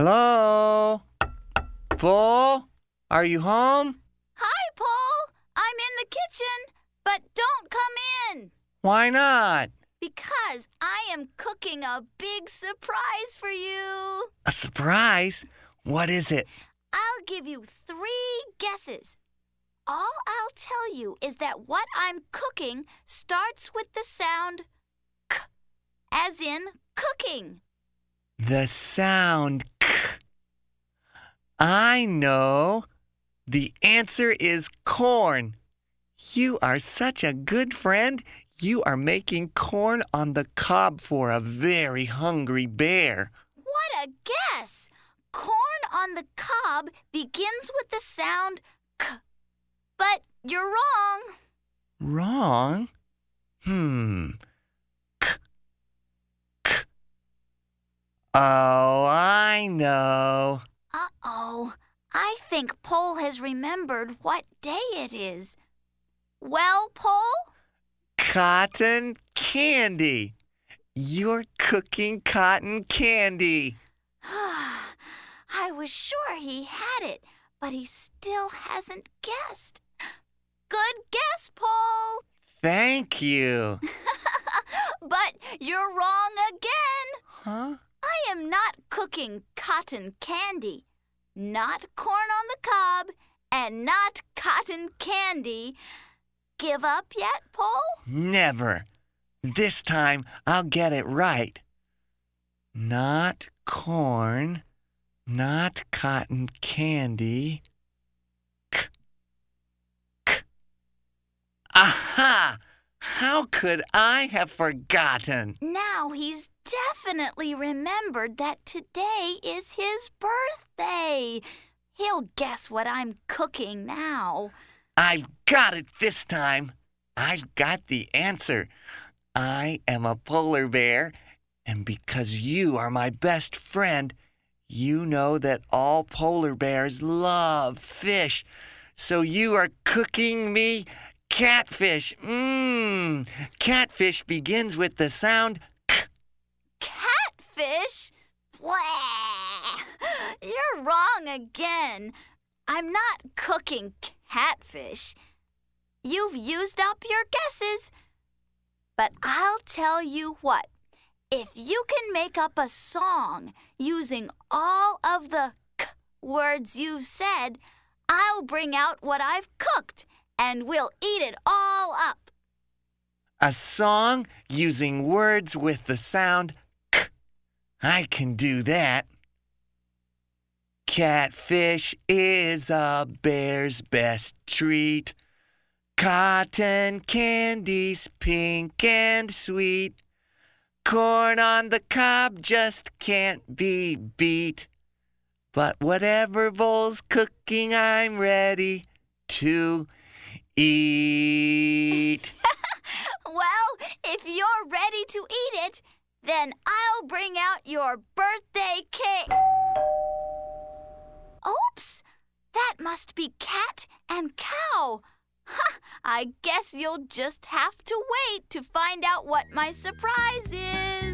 Hello? Paul? Are you home? Hi, Paul. I'm in the kitchen, but don't come in. Why not? Because I am cooking a big surprise for you. A surprise? What is it? I'll give you 3 guesses. All I'll tell you is that what I'm cooking starts with the sound k, as in cooking. The sound k. I know. The answer is corn. You are such a good friend. You are making corn on the cob for a very hungry bear. What a guess! Corn on the cob begins with the sound k. But you're wrong. Wrong? K, k. Oh, I know. Uh-oh. I think Paul has remembered what day it is. Well, Paul? Cotton candy. You're cooking cotton candy. I was sure he had it, but he still hasn't guessed. Good guess, Paul. Thank you. But you're wrong again. Huh? I am not cooking cotton candy. Not corn on the cob, and not cotton candy. Give up yet, Paul? Never. This time I'll get it right. Not corn, not cotton candy. K, k. Aha! How could I have forgotten? Now he's definitely remembered that today is his birthday. He'll guess what I'm cooking now. I've got it this time. I've got the answer. I am a polar bear, and because you are my best friend, you know that all polar bears love fish. So you are cooking me catfish. Catfish begins with the sound k. Catfish? Blah! You're wrong again. I'm not cooking catfish. You've used up your guesses. But I'll tell you what. If you can make up a song using all of the k words you've said, I'll bring out what I've cooked, and we'll eat it all up. A song using words with the sound k. I can do that. Catfish is a bear's best treat. Cotton candy's pink and sweet. Corn on the cob just can't be beat. But whatever bowl's cooking, I'm ready to eat. Well, if you're ready to eat it, then I'll bring out your birthday cake. Oops! That must be cat and cow. I guess you'll just have to wait to find out what my surprise is.